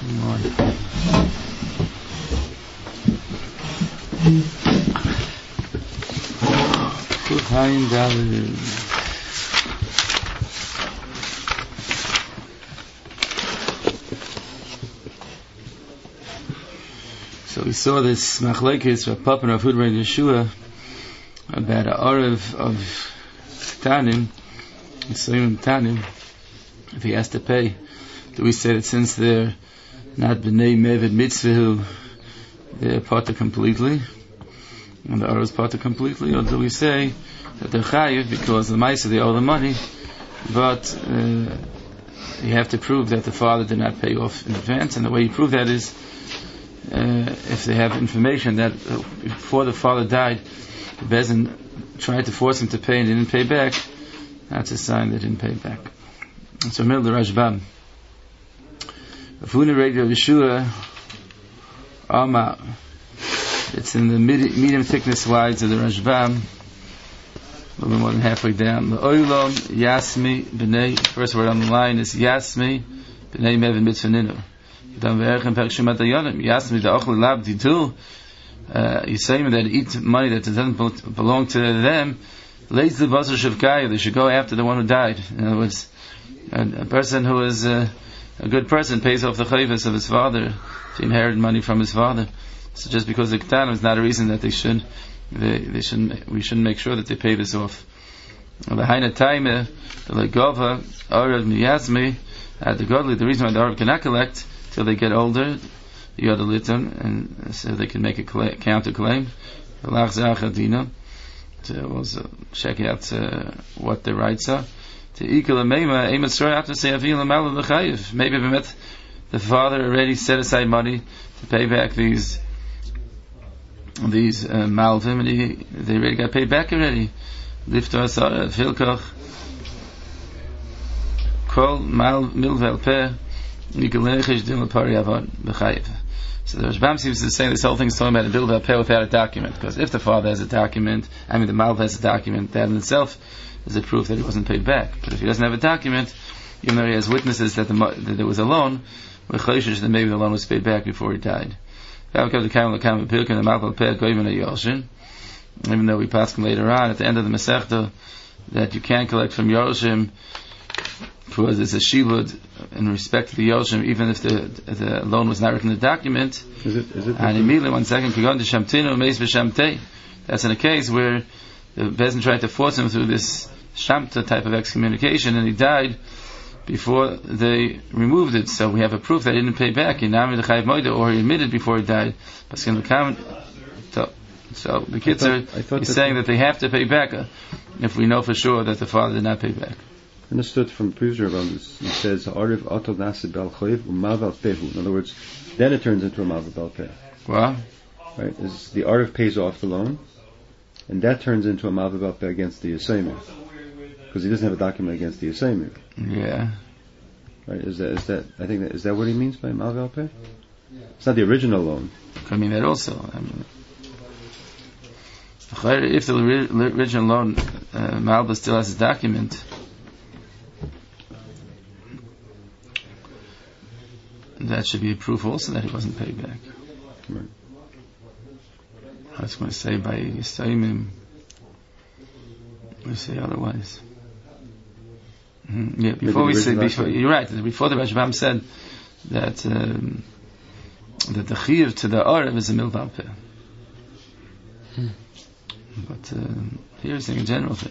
So we saw this machlekes Rav Papa and Rav Hud ben Yeshua about a Arav of Tanim, Tanim. If he has to pay, do we say that since they're not b'nei mevid mitzvah, they're parta completely, and the Arav's parta completely, or do we say that they're chayiv because the Maisa they owe the money, but you have to prove that the father did not pay off in advance, and the way you prove that is if they have information that before the father died, the Bezin tried to force him to pay and he didn't pay back, that's a sign they didn't pay back. So middle the Rashbam. Afuna Radio Yeshua Ama. It's in the medium thickness slides of the Rashbam, a little more than halfway down. The Oilom Yasmi B'nei. First word on the line is Yasmi B'nei Mevin Mitzvah Ninu. Yasmi the Ochli Labdi too. You say that eat money that doesn't belong to them. Lays the Basar Shavkaya. They should go after the one who died. In other words, a person who is a good person pays off the chayvus of his father to inherit money from his father. So just because the Ketanim is not a reason that we shouldn't make sure that they pay this off. The Haina Taime, the Legova, Arav Miyazmi, the godly, the reason why the Arav cannot collect till they get older, the other litan, and so they can make a counter claim. To also check out what the rights are. Maybe the father already set aside money to pay back these malvim, and they already got paid back already. Lifto asara filkach kol mal milvel peh nikalechish din lepari avon b'chayiv. So the Rashbam seems to say this whole thing is talking about a bill of pay without a document, because if the father has a document, the malv has a document, that in itself is a proof that he wasn't paid back. But if he doesn't have a document, even though he has witnesses that there was a loan, we're chayshish that maybe the loan was paid back before he died. Even though we pass later on at the end of the Masechta that you can't collect from Yoshim because it's a shilud in respect to the Yoshim, even if the loan was not written in the document. Is it and immediately, 1 second, that's in a case where the Bezin tried to force him through this Shamta type of excommunication, and he died before they removed it. So we have a proof that he didn't pay back, or he admitted before he died. So the kids he's saying that they have to pay back if we know for sure that the father did not pay back. Understood from previous Rabbis, it says Arif Atol Nasi Bel Chayiv Umaval Pehu. In other words, then it turns into a Maval Bel Peh. Well, right? The Arif pays off the loan, and that turns into a Maval Bel Peh against the Yisayimir, because he doesn't have a document against the Yisayimir. Yeah. Right? Is that what he means by Maval Bel Peh? It's not the original loan. I mean that also. If the original loan Malba still has a document, that should be a proof also that he wasn't paid back. Right. I was going to say by Yisayimim, we say otherwise. Yeah, before you're right. Before the Rashbam said that the chiyuv to the Arav is a milval peh. But here he's saying a general thing.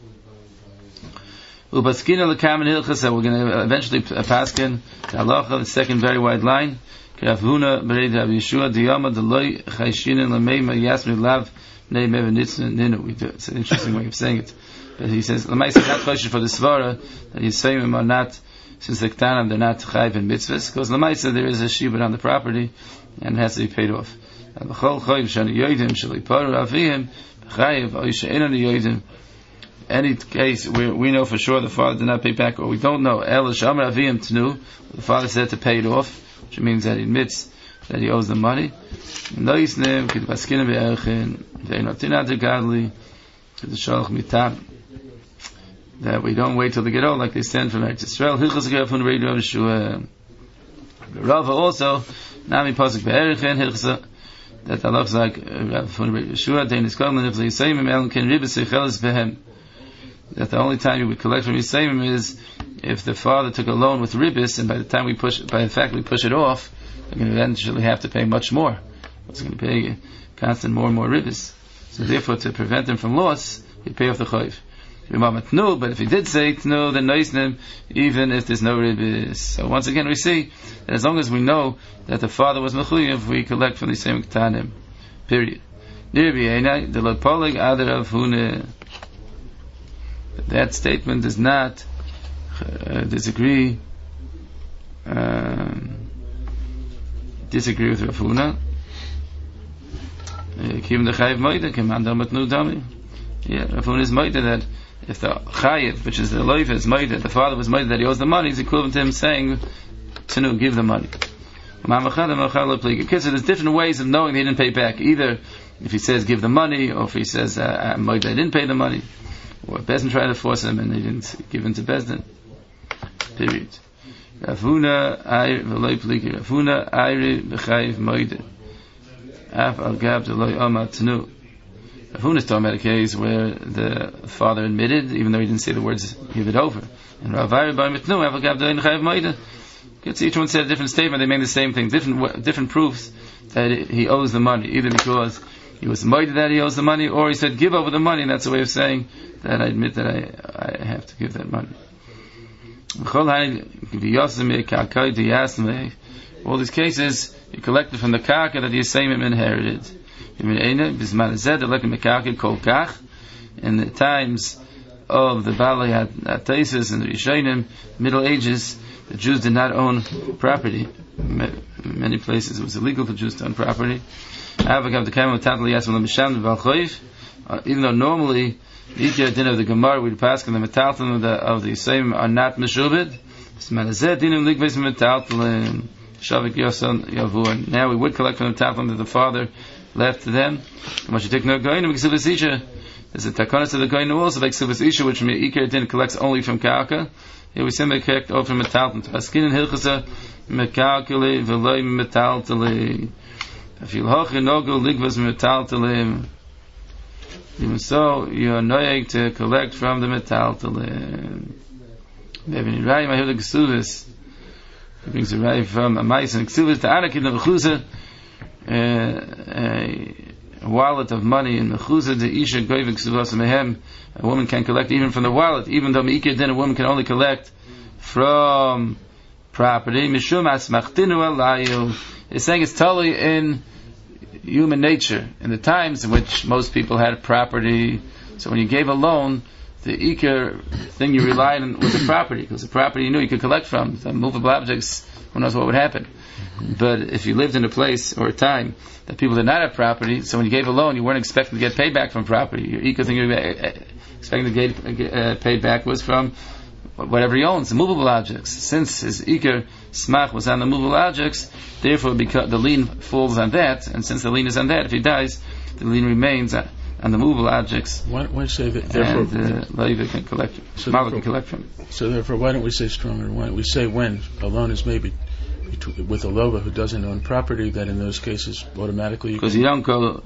Ubaskina l'kamen hilchas, we're going to eventually paskin the halacha, the second very wide line. K'ravhuna b'rei Rav Yeshua diyama d'loi chayshinin l'meima yasmi lav nei meva nitzna ninu. It's an interesting way of saying it. But he says, l'maisa not chayshин for the svara, that his famim are not, since the ktanim, they're not chayv in mitzvahs, because l'maisa there is a shibud on the property, and it has to be paid off. And l'chol chayv shani yoidim shali paru avihim chayv oisha inani yoidim. Any case where we know for sure the father did not pay back, or we don't know, the father said to pay it off, which means that he admits that he owes the money. That we don't wait till they get old, like they stand from Eretz Yisrael. Rava also, Nami Pasuk Be'erechen, Hilchsa, that Allah is like Yeshua, Dein is Kolman, if the Yisayim El Ken Ribis Echelis Behem. That the only time you would collect from Yisayim is if the father took a loan with Ribis, and by the time we push it off, we're going to eventually have to pay much more. It's going to pay constant more and more Ribis. So therefore, to prevent them from loss, you pay off the Chayv. But if he did say Tnu, then Noisnim, even if there's no Ribis. So once again we see that as long as we know that the father was Mechuyev, we collect from the same Ketanim. Period. That statement does not disagree with Rav Huna. Rav Huna is Moida that if the Chayiv, which is the Loiv, is Moida, the father was Moida that he owes the money, it's equivalent to him saying, Tanu, give the money. So there's different ways of knowing that he didn't pay back. Either if he says give the money, or if he says Moida I didn't pay the money, or Bezdin tried to force him and he didn't give in to Bezdin. Period. Rav Huna Ayri B'Chayiv Moida Af Al Gab Deloy Omar Tanu. Rav Huna is talking about a case where the father admitted, even though he didn't say the words, give it over. And Rav Ayri B'Chayiv Mitnu Af Al Gab Deloy Chayiv Moida. Each one said a different statement, they made the same thing, different proofs that he owes the money, either because he was moided that he owes the money, or he said give over the money, and that's a way of saying that I admit that I have to give that money. All these cases you collected from the karka that the Yisayim inherited. In the times of the Balei HaTesis and the Rishonim, Middle Ages, the Jews did not own property. In many places it was illegal for Jews to own property. Even though normally the Ikar din of the Gemara we'd pass on the metaltalin of the Yisayim are not meshubed. Now we would collect from the metaltalin that the father left to them. There's a takanas of the Goyim also like Sivas Isha, which Ikar din collects only from Karka. Here we simply collect over from metaltalin. Paskin and Hilchasa mekalkuli v'loy metaltali. If you hoche nogu ligvas metaltalim, even so you are noyeg to collect from the metaltalim. Maybe in Rayim I heard the Ksuvas. He brings a Rayim from a mice and Ksuvas to Anakin of Mechuza, a wallet of money in Mechuza. The Isha Goyim Ksuvas Mehem. A woman can collect even from the wallet, even though Meikir din a woman can only collect from property. Mishum asmachtinu alayu. It's saying it's totally in human nature. In the times in which most people had property, so when you gave a loan, the Iker thing you relied on was the property, because the property you knew you could collect from. The movable objects, who knows what would happen. But if you lived in a place or a time that people did not have property, so when you gave a loan, you weren't expecting to get paid back from property. Your Iker thing you were expecting to get paid back was from whatever he owns, the movable objects. Since his Iker Smach was on the movable objects, therefore the lien falls on that, and since the lien is on that, if he dies, the lien remains on the movable objects. Why don't we say that? And Levi can collect from it. Mala can collect from it. So therefore, why don't we say stronger? Why don't we say when a loan is made with a lova who doesn't own property, that in those cases automatically because you don't go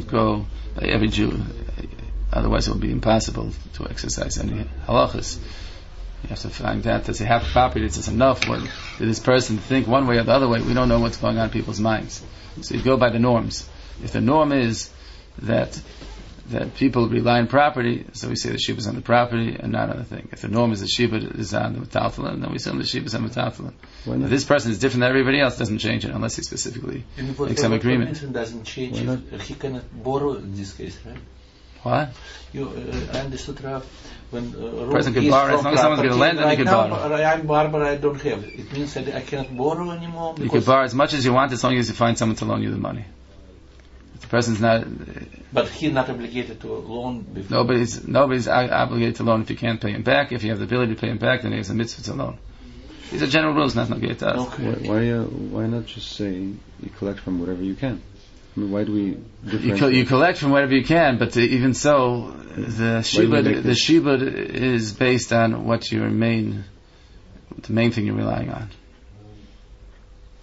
by every Jew, otherwise it would be impossible to exercise any halachas. You have to find out, does he have property? Is this enough? Did this person think one way or the other way? We don't know what's going on in people's minds. So you go by the norms. If the norm is that people rely on property, so we say the Shiva is on the property and not on the thing. If the norm is the Shiva is on the metaltalin, then we say the Shiva is on the metaltalin. If this person is different than everybody else, doesn't change it unless he specifically makes some agreement. Doesn't change if he cannot borrow in this case, right? What? I understood, Rav, when person can borrow, as long as someone's going to lend, then he can borrow. I'm Barbara, I don't have. It means that I cannot borrow anymore. You can borrow as much as you want, as long as you find someone to loan you the money. If the person's not. But he's not obligated to loan before. Nobody's obligated to loan if you can't pay him back. If you have the ability to pay him back, then he has a mitzvah to loan. These are general rules, not obligated to us. Okay. Why not just say you collect from whatever you can? I mean, why do we differentiate? You collect from whatever you can, but even so, the shibud is based on what the main thing you're relying on.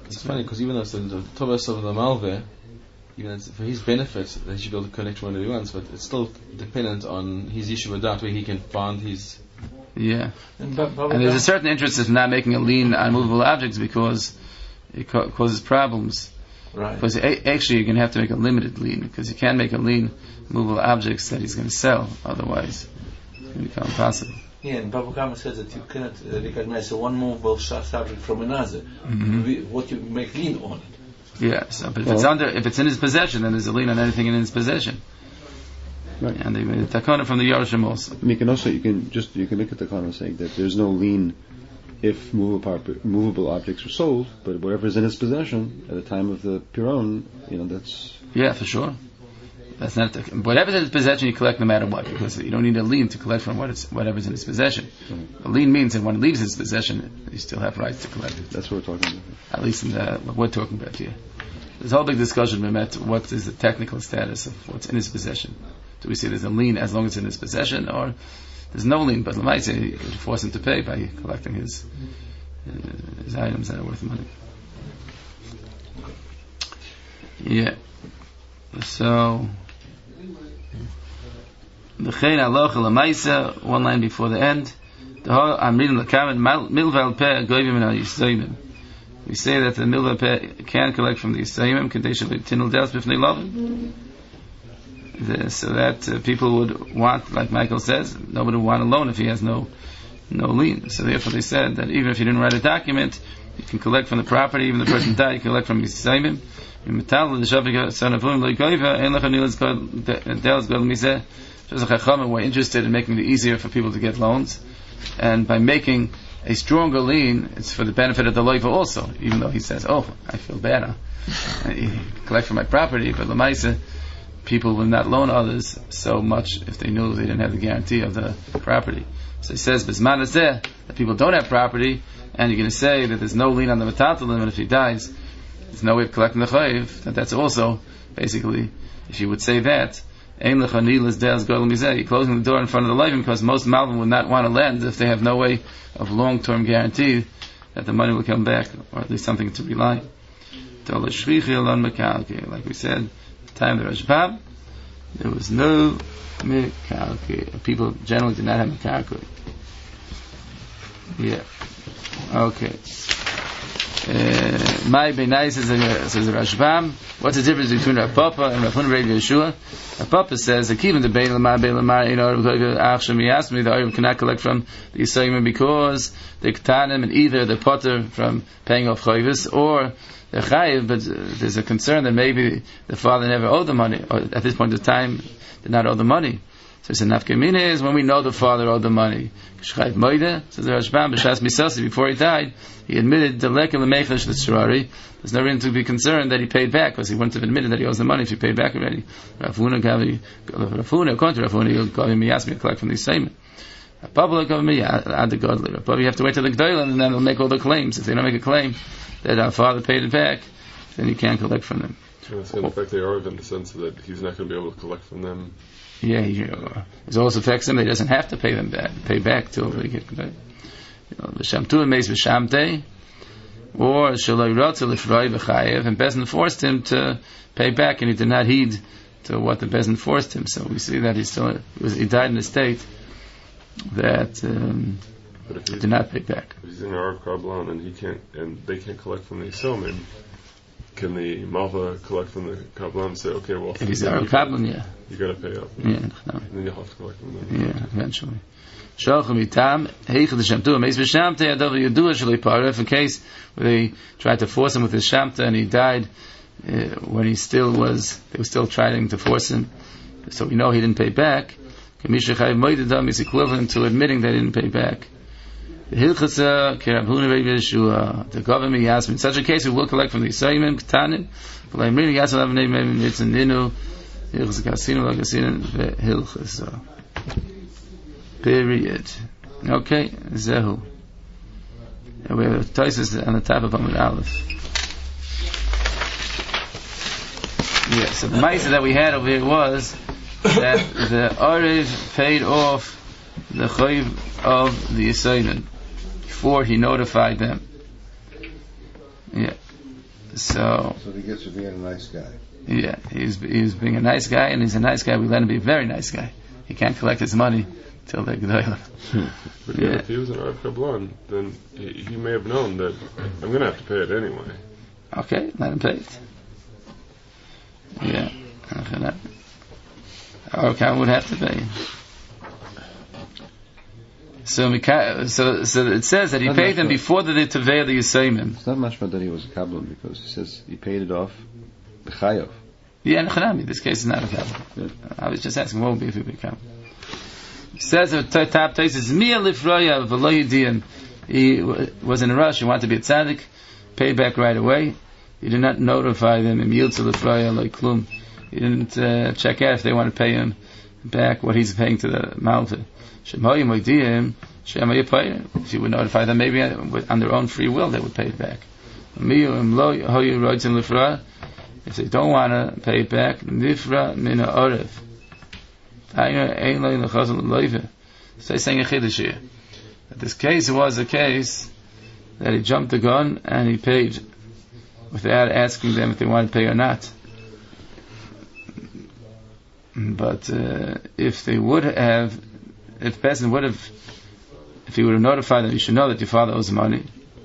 It's funny because even though it's the Tovas of the Malve, even it's for his benefit that he should be able to collect whenever he wants, but it's still dependent on his issue with that, where he can find his. Yeah. And there's a certain interest in not making a lien on movable objects because it causes problems. Right. Because actually you're going to have to make a limited lien, because you can't make a lien movable objects that he's going to sell, otherwise it's going to become impossible. Yeah, and Baba Kama says that you cannot recognize one movable subject from another. What you make lien on it. Yeah, so, but if it's in his possession, then there's a lien on anything in his possession. Right. And they made a takana from the Yerushim also. You can make a takana saying that there's no lien if movable objects are sold, but whatever's in his possession at the time of the Piron, that's... Yeah, for sure. That's not whatever's in his possession, you collect no matter what, because you don't need a lien to collect from whatever's in his possession. A lien means that when it leaves his possession, you still have rights to collect it. That's what we're talking about. At least in what we're talking about here. There's a whole big discussion about what is the technical status of what's in his possession. Do we say there's a lien as long as it's in his possession, or there's no lien, but Lamai say you would force him to pay by collecting his items that are worth money. Yeah. So the Chein Aloch Lamaisa, one line before the end. I'm reading the comment. Milval Peh Goyim and Yisayimim. We say that the Milval Peh can collect from the Yisayimim. Condition of Tinul Dels Bifnei Lovin. So that people would want, like Michael says, nobody would want a loan if he has no lien. So therefore they said that even if you didn't write a document, you can collect from the property. Even the person died, you can collect from Yisayimim. We're interested in making it easier for people to get loans, and by making a stronger lien, it's for the benefit of the loiva also, even though he says, I feel bad, I collect from my property, but Lamaisa, people will not loan others so much if they knew they didn't have the guarantee of the property. So he says, Bisman is there, that people don't have property, and you're going to say that there's no lien on the metatalim, and if he dies, there's no way of collecting the chayiv. That's also, basically, if you would say that, you're closing the door in front of the leivim, because most Malvim would not want to lend if they have no way of long-term guarantee that the money will come back, or at least something to rely. Like we said, at the time of the Rashbam, there was no mekalke. People generally did not have mekalke. Yeah. Okay. My Benai says the Rashbam. What's the difference between Rav Papa and Rav Huna Rav Yeshua? Rav Papa says, "Akivan the Bein Lamar, the Arab cannot collect from the Yisayim because they ketanim and either the potter from paying off chayvus or the chayiv, but there's a concern that maybe the father never owed the money, or at this point in time did not owe the money." So it's a nafkamina is when we know the father owed the money. Says the Rashbam, b'shas misasi, before he died, he admitted the lekel l'meichash l'tzurari. There's no reason to be concerned that he paid back, because he wouldn't have admitted that he owes the money if he paid back already. According to Rafuna, he'll go him, he asked me to collect from the Yisayim. Pablo go me add the godly. But you have to wait till the G'dayla, and then they'll make all the claims. If they don't make a claim that our father paid it back, then you can't collect from them. So it's going to affect the Arab in the sense that he's not going to be able to collect from them. Yeah, it also affects him. He doesn't have to pay back till they get back. V'shamtu meis v'shamtei, or shaloi rotzel ifroi v'chayev, and Bezin forced him to pay back, and he did not heed to what the Bezin forced him. So we see that he died in a state that did not pay back. If he's in Arab Kabbalah and they can't collect from the Yisomim, can the Malva collect from the Kabbalah and say, okay, well, if he's Arab Kabbalah, yeah, you got to pay up. Yeah, no. And then you'll have to collect from them. Yeah, eventually. In case where they tried to force him with his shamta and he died when they were still trying to force him, so we know he didn't pay back. Is equivalent to admitting that he didn't pay back. The government Yasmin. In such a case, we will collect from the Yisayim Ketanim. But I'm reading Yasmin it's an Ninu Hilchas Kasinu Lagasin Hilchas. Period. Okay, Zehu. And we have Taisus on the top of Amud Aleph. Yeah, so the Maisa that we had over here was that the Arev paid off the Chayiv of the Yisayim before he notified them. Yeah. So he gets to be a nice guy. Yeah, he's being a nice guy, and he's a nice guy. We let him be a very nice guy. He can't collect his money till they're G'dayla. But if he was an Arv Kablan, then he may have known that I'm going to have to pay it anyway. Okay, let him pay it. Yeah. Our account would have to pay. So it says that he paid them before the Tevei the Yisayimim. It's not much that he was a Kablan, because he says he paid it off b'chayav. Yeah, Nechanami, this case is not a Kablan. I was just asking what would be if he would be Kablan. It says at the top, it says, Mia Lifroya v'lo Yidiyan. He was in a rush, he wanted to be a tzaddik, paid back right away. He did not notify them, Im Yiltza Lifroya like Klum. He didn't check out if they want to pay him back what he's paying to the Malva. If you would notify them, maybe on their own free will, they would pay it back. If they don't want to pay it back, so he's saying a chiddush here. In this case, it was a case that he jumped the gun and he paid without asking them if they want to pay or not. But if they would have, if the person would have, if he would have notified them, you should know that your father owes money.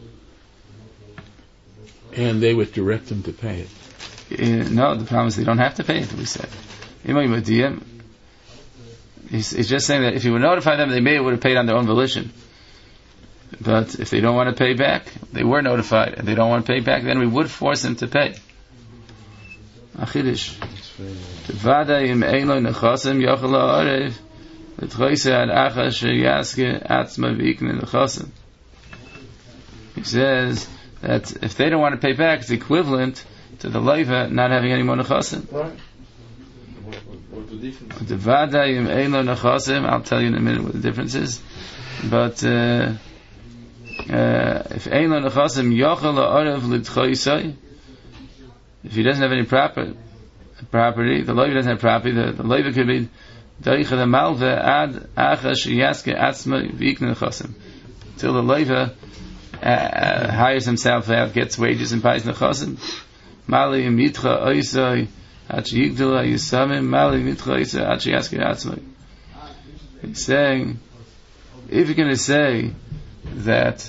And they would direct them to pay it. No, the problem is they don't have to pay it, we said. He's just saying that if you would notify them, they may would have paid on their own volition. But if they don't want to pay back, they were notified, and they don't want to pay back, then we would force them to pay. Achidish. He says that if they don't want to pay back, it's equivalent to the leiva not having any more nechasim. I'll tell you in a minute what the difference is. But if ein lo nechasim yochel la'arev l'tchoisai, if he doesn't have any property, the leiva doesn't have property, the leiva could be till the leiva hires himself out, gets wages and pays nechasim. Mali mitcha oisai at yigdala yisamim mali mitcha oisai at yaske atzmai. He's saying, if you're going to say that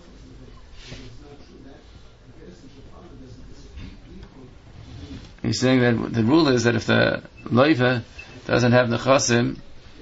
he's saying that the rule is that if the leiva doesn't have nechasim,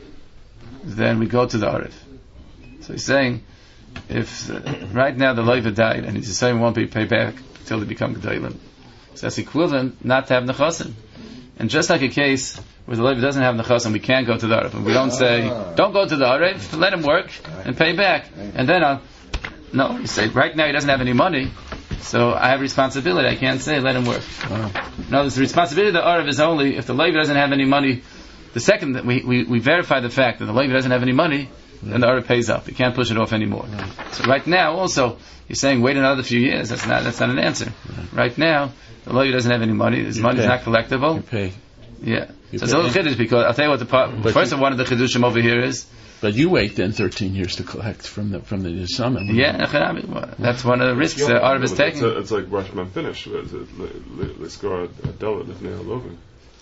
then we go to the Arif. So he's saying, if right now the leiva died and he's saying won't be paid back until they become G'daylim, so that's equivalent not to have nechasim. And just like a case where the leiva doesn't have nechasim, we can't go to the Arif, and we don't say don't go to the Arif, let him work and pay back, and then no, you say right now he doesn't have any money, so I have responsibility. I can't say let him work. No, the responsibility of the Arif is only if the leiva doesn't have any money. The second that we verify the fact that the leiva doesn't have any money, then the Arif pays up. You can't push it off anymore. So right now, also, you're saying wait another few years. That's not an answer. Right now, the leiva doesn't have any money. His money is not collectible. You pay. Yeah. So it's a little chiddush because I'll tell you what first of one of the chiddushim over here is. But you wait then 13 years to collect from the summit. Yeah, that's one of the risks that Arif is taking. It's like Rashman finish. Let's go Dela Lifnei Halovin.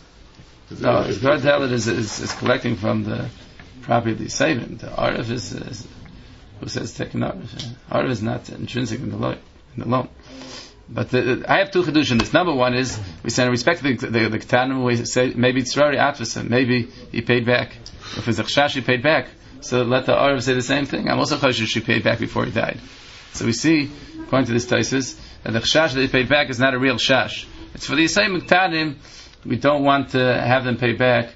No, Gardel is collecting from the property of the Yisayim. The Arif is who says taking Arif. Arif is not intrinsic in the loan. But I have two chidushim. This number one is we say in respect to the Ketanim, we say maybe it's Rari Atvasim, maybe he paid back. If it's a Chash, he paid back. So let the Arif say the same thing. I'm also Chash she paid back before he died. So we see, according to this Taisus, that the Chash that he paid back is not a real Chash. It's for the Yisayim Ketanim. We don't want to have them pay back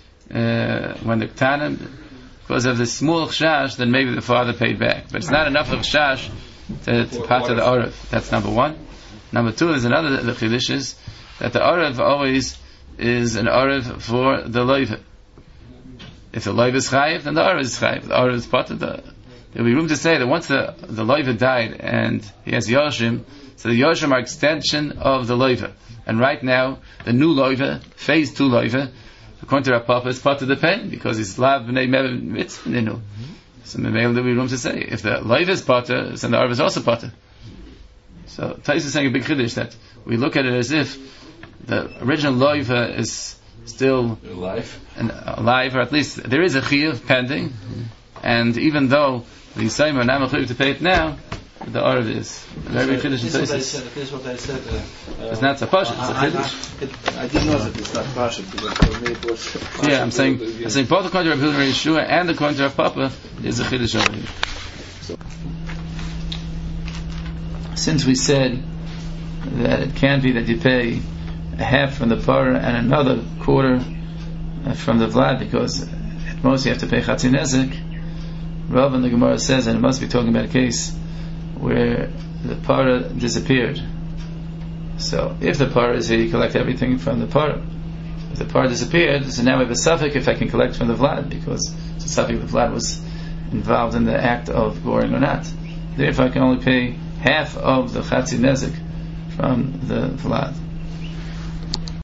when the Ketanim, because of the small Chash, then maybe the father paid back. But it's not enough of Chash to part of the Arif. That's number one. Number two, there's another the chiddush is that the Arif always is an Arif for the leiva. If the leiva is chayiv, then the Arif is chayiv. The Arif is part of there'll be room to say that once the leiva died and he has Yoshim, so the Yoshim are extension of the leiva. And right now, the new leiva, phase 2 leiva, according to Rav Papa, is part of the pen because it's lav b'nei mitzvah. So maybe there'll be room to say if the leiva is part, then the Arif is also part. So Tais is saying a big chiddush that we look at it as if the original loiva is still alive, or at least there is a chiyuv pending, and even though the Yisayim are not mechuyev to pay it now, the Arav is very big chiddush in Tais. This is what I said. It's not so pashut, it's a chiddush. I didn't know that it's not pashut, because for me it was pashut. Yeah, I'm saying both according to Rabbi Hilda Yeshua and according to Rav Papa is a chiddush over here. Since we said that it can't be that you pay a half from the parah and another quarter from the vlad, because at most you have to pay chatzi nezek, Rav in the Gemara says, and it must be talking about a case where the parah disappeared. So if the parah is here, you collect everything from the parah. If the parah disappeared, so now we have a suffix if I can collect from the vlad, because it's a suffix if the vlad was involved in the act of goring or not. Therefore I can only pay half of the chatzi nezek from the vlad.